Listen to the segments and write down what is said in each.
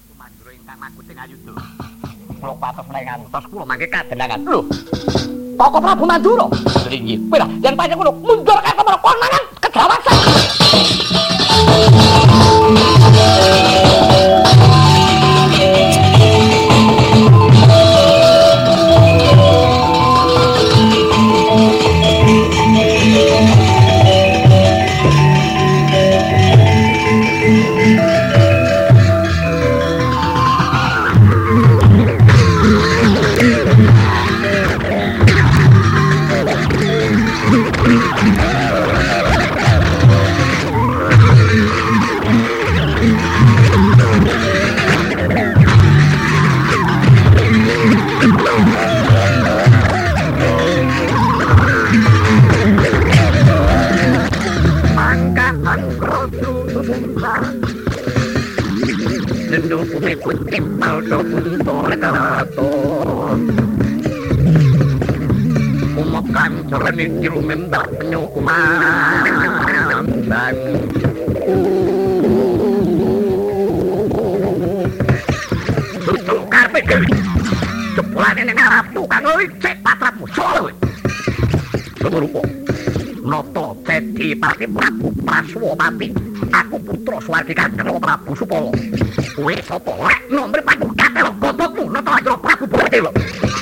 Mandura ingkang makuting ayuda. Kula patos menawi ngantos kula mangke kadenangan. Lho. Toko Prabu Mandura. Inggih. Kowe lah yen pancen ngono mundur kaya kemana kon mangan kedawasan. Umakan cermin jiru membak penyukuman dan tutup karpet jepulan yang ngarap tukang cek patrapmu soal semerupo noto ceti pati Prabu Praswopati aku putra swargi Kandra Prabu Supolo kowe sapa lek nomor paku katelo godhokmu noto aja Prabu Baladewa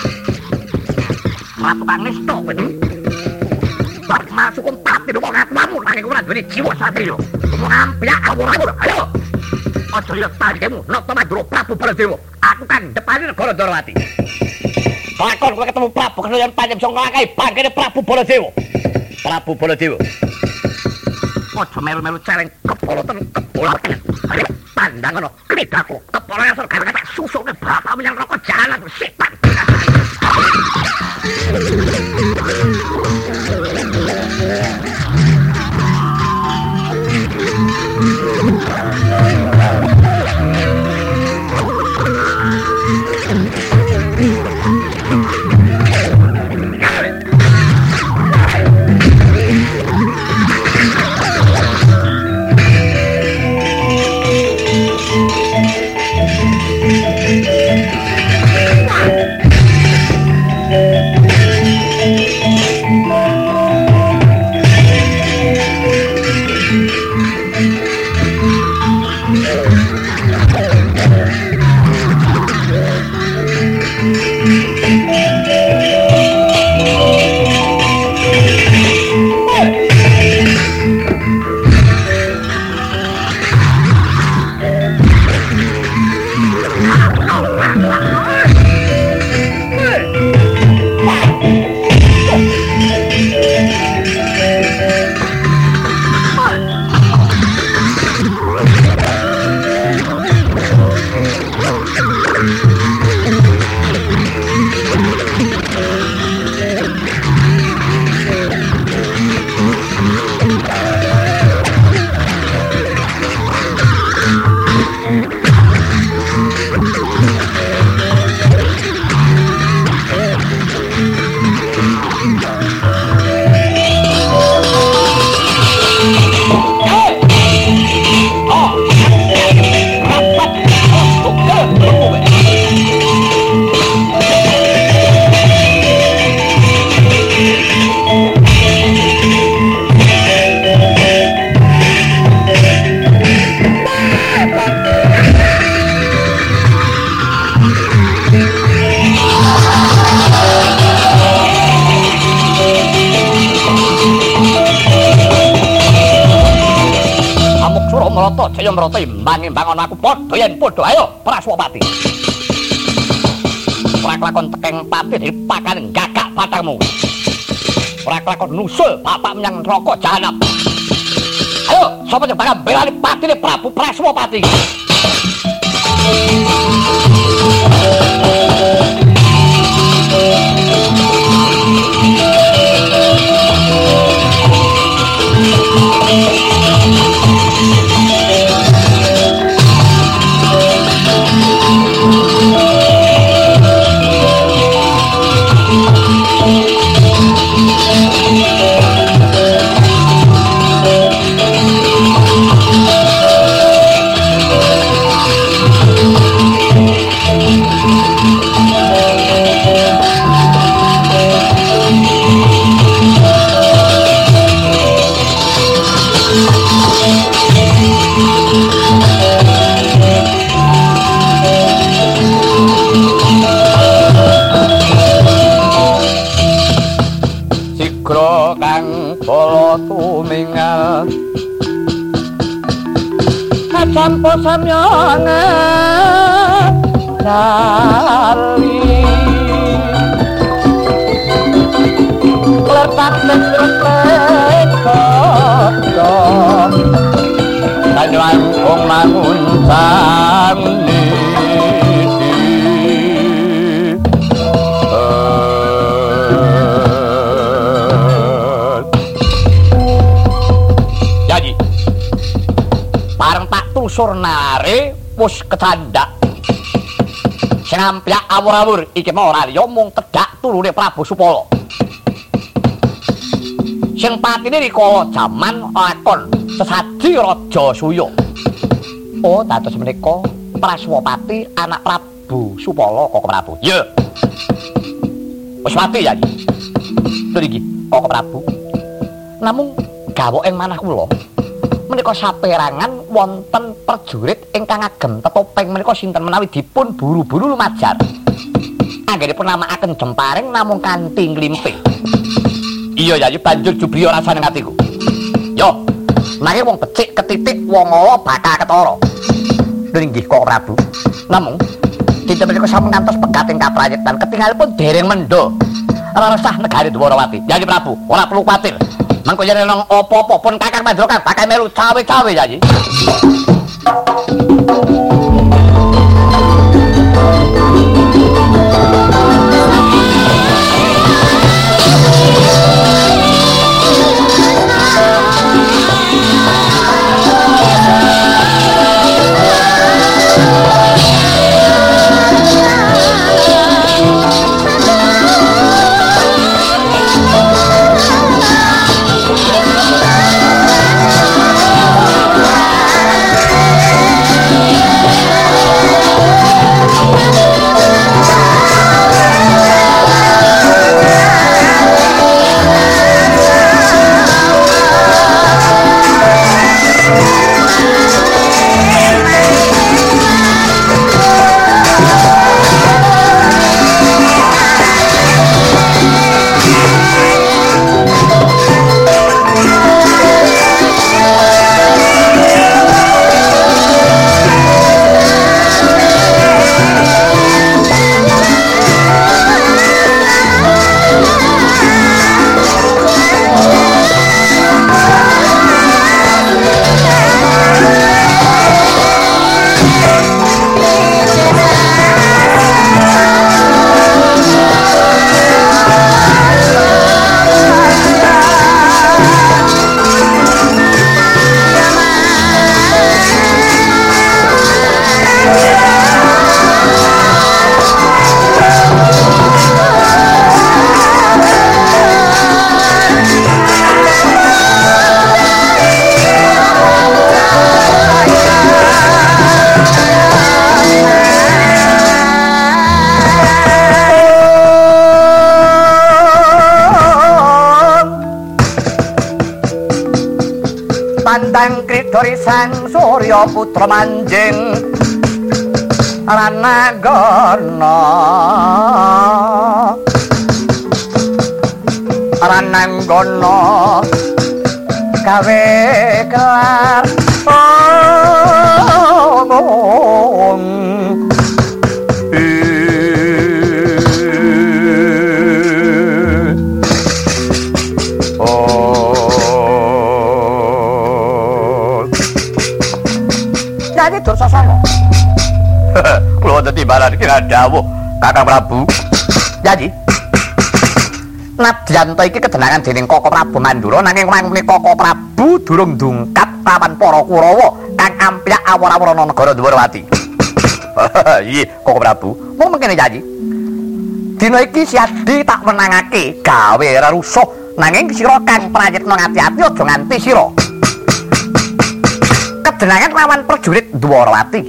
Prabu Pangestu kowe bar masuk pati wong atmamu nanging ora duwe jiwa satria wong ampiak awur-awur ayo aja lihat tandemu noto Madura Prabu Baladewa aku kan depane negara Darawati lakon kowe ketemu Prabu kena pancen bisa nglakahi bangkene Prabu Baladewa Prabu Baladewa aja melu-melu celeng kepoloten kepoloten ayo pandangan kridaku kepala asal gara-gara susukne bapakmu yang rokok jalan setan Jaya Mrata imbang-imbangon aku padha yen padha ayo Praswapati. Praklakon tekeng pati dipakan gagak batangmu. Praklakon nusul bapak menyang neraka jahanam. Ayo sapa sing bakal belani patine Prabu Praswapati. sampo samyana sali letak letak kanjuan kong mangun sami jadi pareng tak tusur nare wis kecandak sing ampyak awur-awur iki mau rarya mung tedhak turune Prabu Supala sing patine rikala jaman lakon sesaji Raja Suya. Oh, dados menika Praswapati anak Prabu Supala Koko Prabu. Ya. Wis mati ya. Lho iki Koko Prabu. Namung gawok ing manah kula menika saperangan wonten prajurit ingkang agem tetopeng menika sinten menawi dipun buru-buru lumajar. Anggenipun namakaken Jemparing namung kanthi nglimpe. Iya ya banjur jubriya rasane atiku. Yo, nanging wong becik ketitik wong ala bakal ketara. Lho inggih Kok Prabu. Namung dinten menika sampun ngantos pegating kaprayitan ketingalipun dereng mendha. Resah negari Dwarawati. Yayi Prabu, ora perlu kuwatir. Mangko yen ana apa-apa pun Kakang Mandra bakal melu cawe-cawe Yayi. Pandang kridori sang Surya putra manjing Ranagana Rananggana gawe kelar Jadi Dursasana. Kula dadi balan kira dawuh Kakang Prabu. Jadi Nadyanto iki kedenangan dening Koko Prabu Mandura nanging menika Koko Prabu durung ndungkat lawan para Kurawa kang ampyak awor-awor ana negara Dwarawati. Iya, Koko Prabu. Mung mengkene janji. Dina iki siadi tak menangake gawe rerusuh nanging sira kang prayitna ngati-ati aja nganti sira kedenangan lawan prajurit Dwarawati.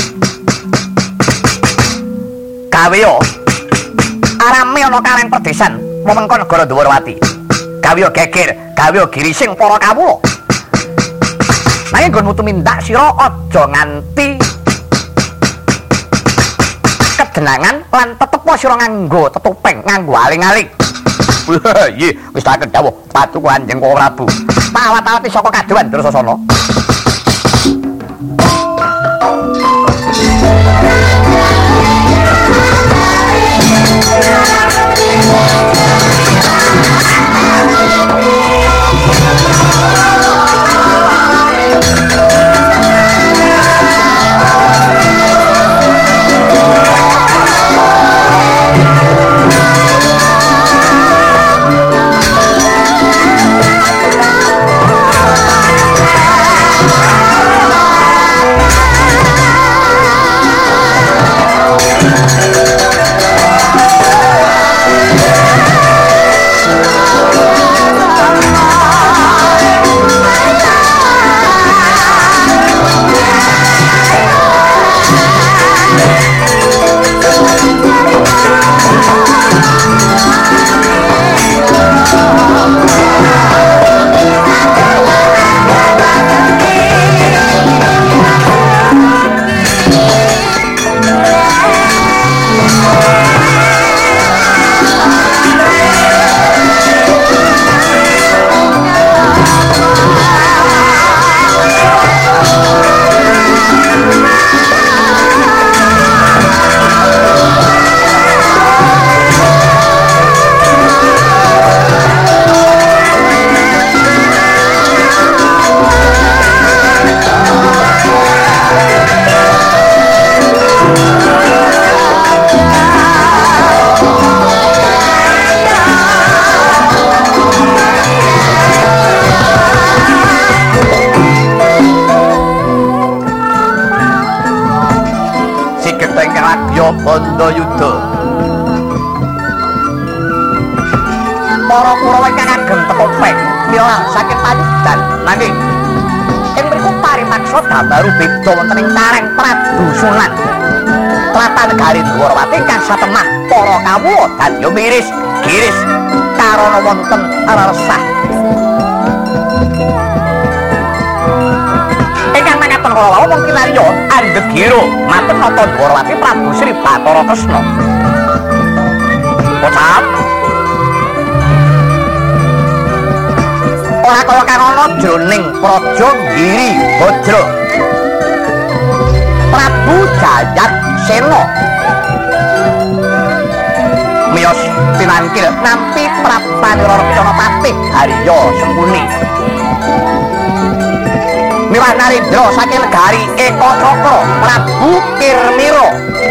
Gawe yo arame ana kaleng perdesan wewengkon negara Dwarawati. Gawe yo geger, gawe yo girising para kawula. Nanging nggonmu tumindak sira aja nganti kedenangan lan tetep sira nganggo tetupeng, nganggo aling-aling. Iya, wis tak dawuh patuku Kanjeng Prabu. Pawat-awati saka kadewan Dursasana. Satya Bandayuda. Para Kurawa ingkang ageng teka pek mila saking panyudan nanging ing mriku parimaksa dabaru beda wonten ing Kareng Prabu Sunan. Tlatah negari Dwarawati ingkang satemah para kawula dadi miris giris karana wonten resah. Ingkang mangkaten kala wau mungkin arya Anggegiro matur nata Dwarawati Prabu Sri Bathara Kresna. Pocap ora kaya kang ana jroning Praja Giri Bajra. Prabu Jayatsena miyos pinangkil nampi Prapanira Picanapati Harya Sengkuni. Miwah Narendra saking negari Eka Cakra Prabu Kirmira.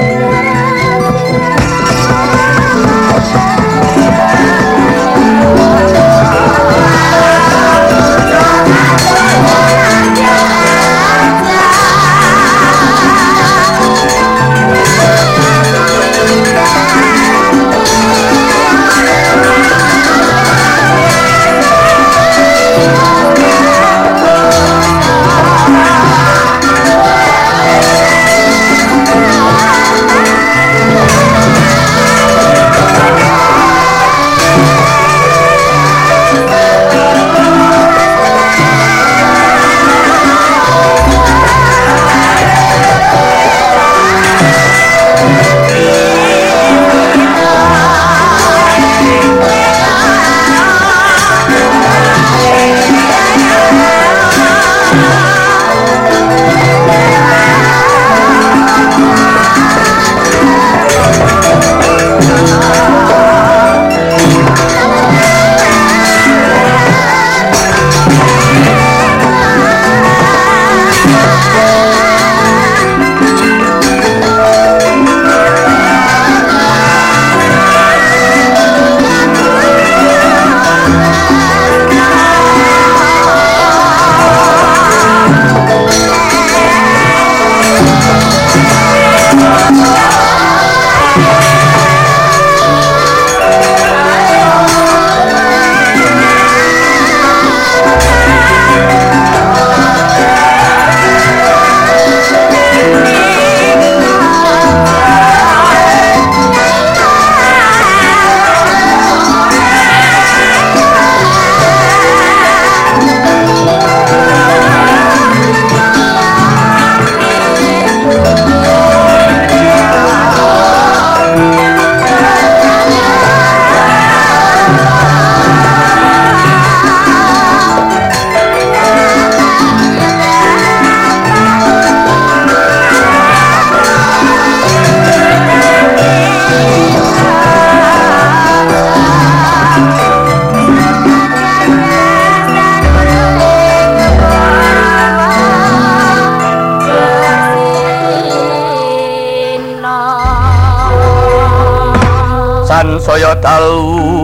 Sansaya dalu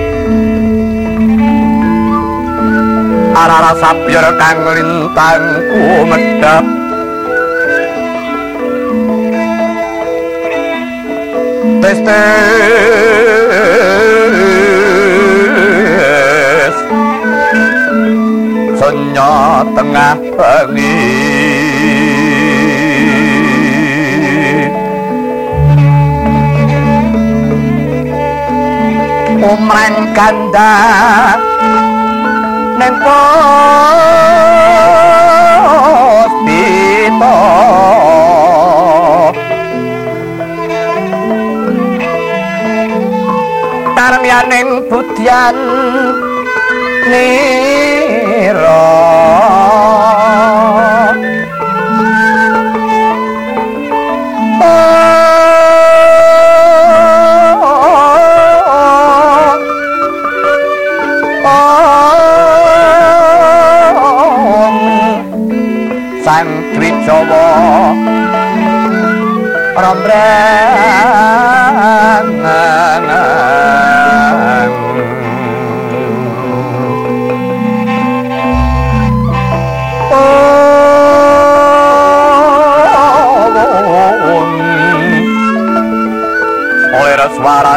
arara sapyer kang lintang kumedhap testes senya tengah bengi umreng ganda ning puspita karyaning budyan nira sang Twijawa rambrangan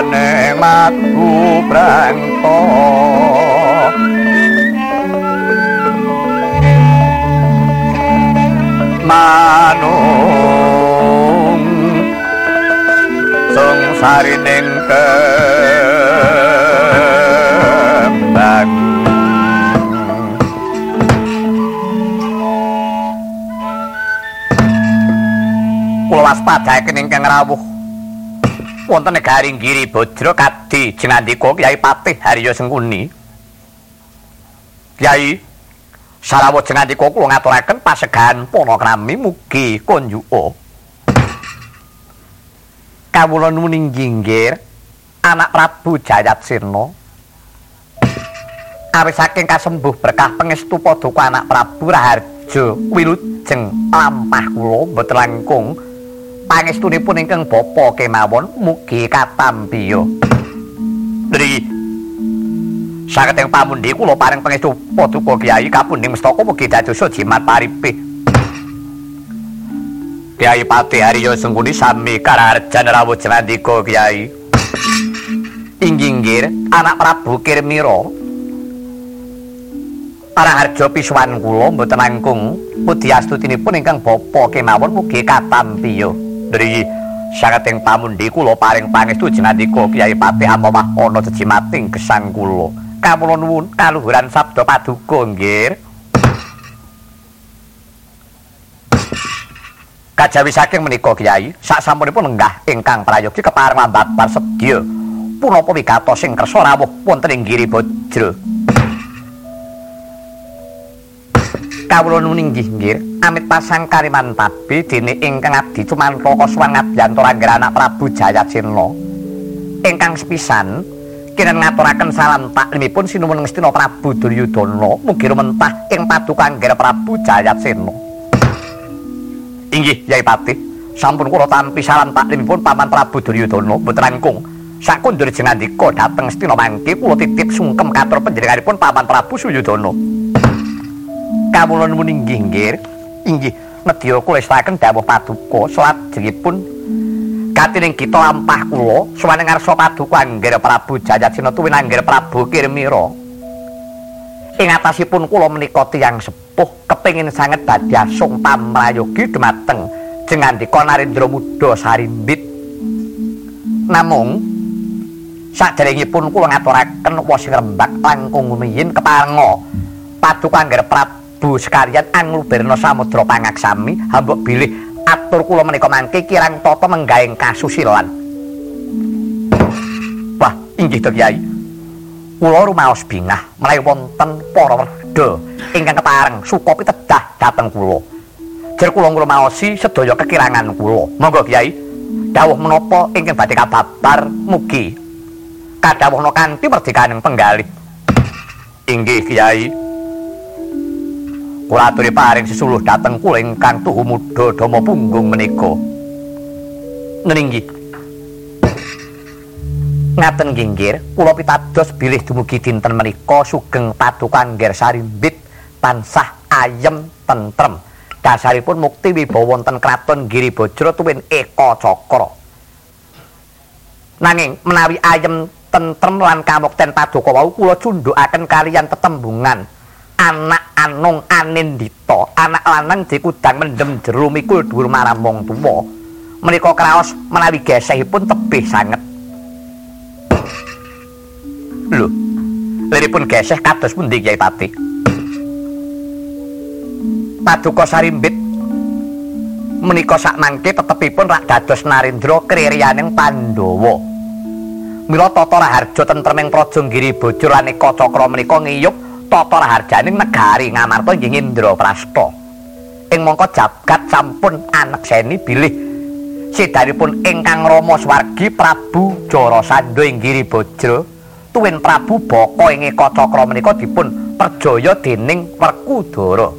saning madu brangta manung sungsarining kembang kula waspadaken ingkang rawuh wonten negaring Giri Bajra kadhi jinandika Kyai Patih Harya Sengkuni. Kyai sarawuh jinandika kula ngaturaken pasegahan panakrami mugi konjuka. Kawula nuwun inggih anak Prabu Jayatsena. Awit saking kasembuh berkah pangestu paduka anak Prabu Raharja wilujeng lampah kula mboten langkung pangestunipun ingkang bapa kemawon mugi katampiya. Dri saged ing pamundi kula paring pangestu paduka Kyai kapundhing mestaka mugi dadosa jimat paripih. Kyai Patih Harya Sengkuni sami karaharjan rawuh jinandika Kyai. Inggih anak Prabu Kirmira. Raharja pisuwan kula mboten langkung puji astutinipun ingkang bapa kemawon mugi katampiya. Dri saged ing pamundi kula paring pangestu jinandika Kyai Patih amamah ana jejimating gesang kula. Kawula nuwun kaluhuran sabda paduka nggih. Kajawi saking menika Kyai, sasampunipun lenggah ingkang prayogi kepareng lambabar sedya punapa wigatos sing kersa rawuh wonten ing Giri Bajra. Kawula nuwun inggih amit pasang kariman tabi dene ingkang abdi cumantaka suwan ngabiyantara anggere anak Prabu Jayatsena. Ingkang sepisan kinen ngaturaken salam taklimipun sinuwun Ngastina Prabu Duryudana mugi rumentah ing paduka anggere Prabu Jayatsena. Inggih Kyai Patih, sampun kula tampi salam taklimipun Paman Prabu Duryudana mboten langkung sakundur jinandika dhateng Ngastina mangke kula titip sungkem katur panjenenganipun Paman Prabu Suyudana. Kawula nuwun inggih nedya kula istakaken dawuh paduka salajengipun katining kita lampah kula suwaning ngarsa paduka anggere Prabu Jayatsena tuwin anggere Prabu Kirmira. Ing atasipun kula menika tiyang sepuh kepengin sanget badhe asung pamrayogi dumateng jengandika Narendra Muda Sarimbit. Namung saderengipun kula ngaturaken wos ngrembak langkung rumiyin keparenga paduka anggere Prabu sekalian angluberna samudra pangaksami hambuk bilih atur kula menika mangke kirang tata menggaing kasusilan. Wah, inggih to Kyai. Kula rumaos bingah menawi wonten para werda ingkang kepareng suka pitedah dhateng kula. Jer kula ngrumaosi sedaya kekirangan kula. Monggo Kyai, dawuh menapa ingkang badhe kababar mugi kadhawuhna kanthi merdekaning penggalih. Inggih Kyai. Kula aturi paring sesuluh dhateng kula ingkang tuhu muda dama punggung menika. Nringgih. Ngaten nggih, kula pitados bilih dumugi dinten menika sugeng paduka Angger Sarimbit tansah ayem tentrem. Dasaripun mukti wibawa wonten kraton Giri Bajra tuwin Eka Cakra. Nanging menawi ayem tentrem lan kamukten paduka wau kula cundhukaken kaliyan tetembungan anak anung anindita, anak lanang dikudang mendem jero mikul dhuwur marang wong tuwa. Menika kraos menawi gesehipun tebih sanget. Lho, liripun geseh kados pundi Kyai Patih? Paduka Sarimbit menika sakmangke tetepipun rak dados Narendra kririyaning Pandhawa. Mila tata raharja tentreming Praja Giri Bajra lan Eka Cakra menika ngiyup tata raharjaning negari Ngamarta inggih Indraprastha. Ing mangka jagat sampun anekseni bilih sedanipun ingkang Rama Swargi Prabu Jarasandha ing Giri Bajra tuwin Prabu Baka ing Eka Cakra menika dipun perjaya dening Werkudara.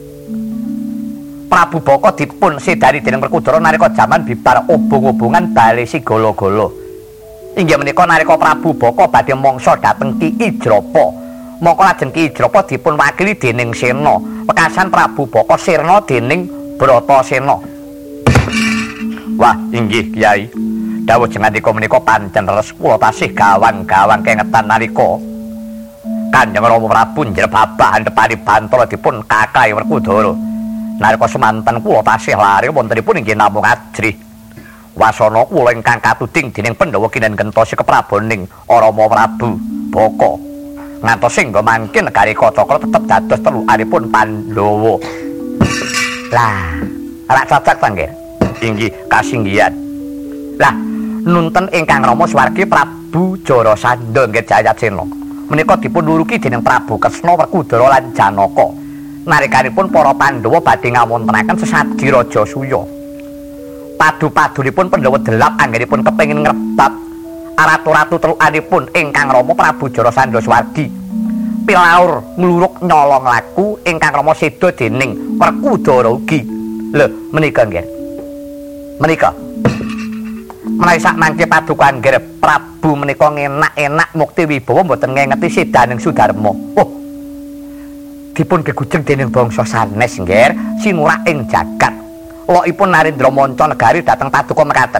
Prabu Baka dipun sedani dening Werkudara nalika jaman bibar obong-obongan bale sigala-gala. Inggih menika nalika Prabu Baka badhe mangsa dhateng Ki Ijrapa. Maka lajeng Ki Ijrapa dipun wakili dening Sena. Wekasan Prabu Baka sirna dening Bratasena. Wah, inggih Kyai. dawuh jengandika menika pancen leres kula tasih gawang-gawang kengetan nalika Kanjeng Rama Prabu njrebabah handhepani Bantara dipun Kakai Werkudara. Nalika semanten kula tasih lare wontenipun inggih namung ajrih wasana kula ingkang katuding dening Pandhawa Kinen Gentose keprabaning Rama Prabu Baka. Ngantos singga mangke negari Kacakra tetep dados telukanipun Pandhawa. Lah, rak cocok ta nggih? Inggih kasinggihan. Lah, nunten ingkang Rama Swargi Prabu Jarasandha nggih Jayasena. Menika dipun nuruki dening Prabu Kresna Werkudara lan Janaka. Nalikanipun para Pandhawa badhe ngawontenaken sesadhi Raja Suya. Padu-padunipun Pandhawa delap anggenipun kepengin ngrebab ratu-ratu telukanipun ingkang Rama Prabu Jarasandha Swargi. Pilaur ngluruk nyolong laku ingkang Rama seda dening Werkudara ugi. Lho, menika nggih. Menika menawi sak mangke paduka angger Prabu menika ngenak-enak mukti wibawa mboten ngengeti sedaning Sudarma. Oh, dipun gegujeng dening bangsa sanes nggih sinurak ing jagat. Lokipun Narendra Manca negari dhateng paduka mekaten.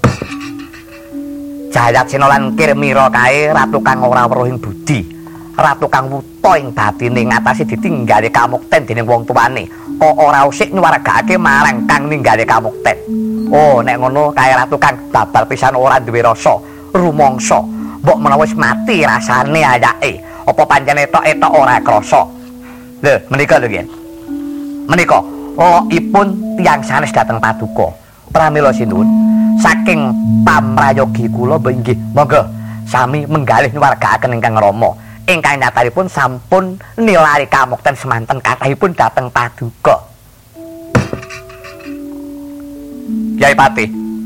Jayasena lan Kirmira kae ratu kang ora weruh ing budi, ratu kang wuta ing batine ngatasi ditinggali kamukten dening wong tuane, kok ora usik nyuwargake marang kang ninggale kamukten. Oh, nek ngono kae ratu kang babar pisan ora duwe rasa, rumangsa. Mbok menawa wis mati rasane ayake, apa pancen etok-etok ora krasa. Lho, menika lho nggih. Menika lokipun tiyang sanes dhateng paduka. Pramila sinuwun, saking pamrayogi kula inggih monggo sami menggalih nyuwargakaken ingkang Rama. Ingkang nyatanipun sampun nilari kamukten semanten kathahipun dhateng paduka. Kyai Patih,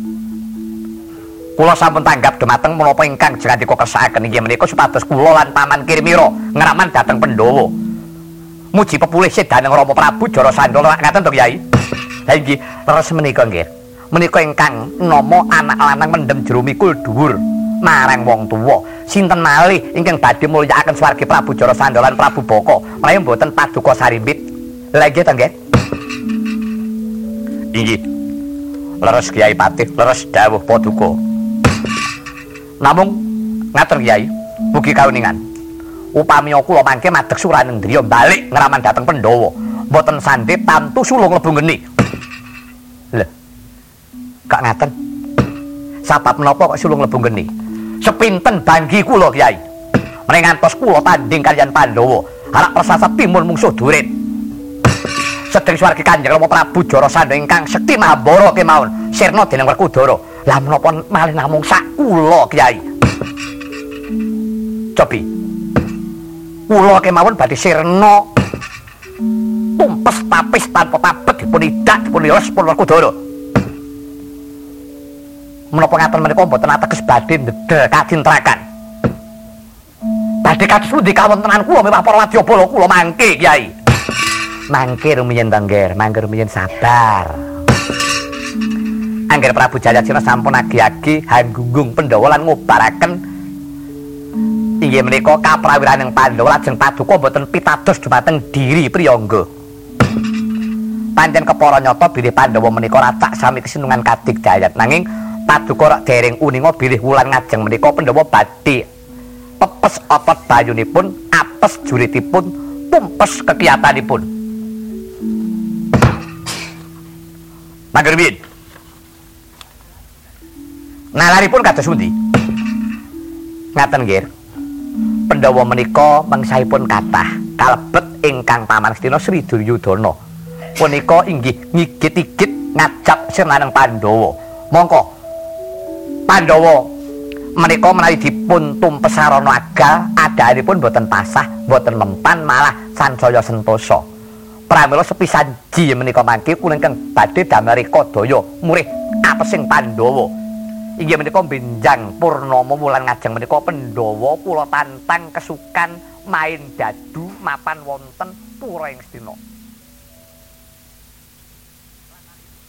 kula sampun tanggap dumateng menapa ingkang jengandika kersakaken inggih menika supados kula lan Paman Kirmira ngraman dhateng Pandhawa. Muji pepulih sedaning Rama Prabu Jarasandha ngaten to Kyai. Lah inggih leres menika nggih. Menika ingkang nama anak lanang mendem jero mikul dhuwur marang wong tuwa. Sinten malih ingkang badhe mulyakaken swargi Prabu Jarasandha lan Prabu Baka, menawi mboten paduka sarimbit. Lah nggih to nggih. Inggih. Leres Kyai Patih, leres dawuh paduka. Namung ngaten Kyai, mugi kawuningan. Upami kula mangke madheg Suranendriya balik ngraman dhateng Pandhawa, mboten sandhe tantu sulung lebu geni. Lho. Kak ngaten. Sabab menapa kok sulung lebu geni? Sepinten banggi kula Kyai. Menawi ngantos kula tanding kaliyan Pandhawa, arak prasasa timun mungsuh durit. Sedeng swargi Kanjeng Rama Prabu Jarasandha ingkang sekti Mahabara kemawon sirna dening Werkudara. Lah menapa malih namung sak kula Kyai. Cobi. Kula kemawon badhe sirna tumpes tapis tanpa tabet dipun idak dipun iles pun Werkudara. Menapa ngaten menika mboten ateges badhe ndedel kadintrakan. Badhe kados pundi kawontenan kula mewah para wadyabala kula mangke Kyai. Mangke rumiyin tangger, mangke rumiyin sabar. Angger Prabu Jayasena sampun agi-agi hanggunggung Pandhawa lan ngobaraken inggih menika kaprawiraning Pandhawa lajeng paduka boten pitados dumateng diri priyangga. Pancen kepara nyata bilih Pandhawa menika racak sami kesinungan kadik dayat nanging paduka rak dereng uninga bilih wulan ngajeng menika Pandhawa badhe pepes otot bayunipun, apes juritipun, tumpes kekiyatanipun. Manggermin. Nalaripun kados pundi? Ngaten nggih. Pandhawa menika mengsahipun kathah kalebet ingkang Paman Astina Sri Duryudana. Punika inggih ngigit-igit ngajap sirnaning Pandhawa. Mongko Pandhawa menika menawi dipun tumpes sarana agal, adahanipun boten pasah, boten mempan, malah sansaya sentosa. Pramila sepisan ji menika mangke kula ingkang badhe damel reka daya murih apesing Pandhawa. Inggih menika benjang purnama wulan ngajeng menika Pandhawa kula tantang kesukan main dadu mapan wonten pura ing Astina.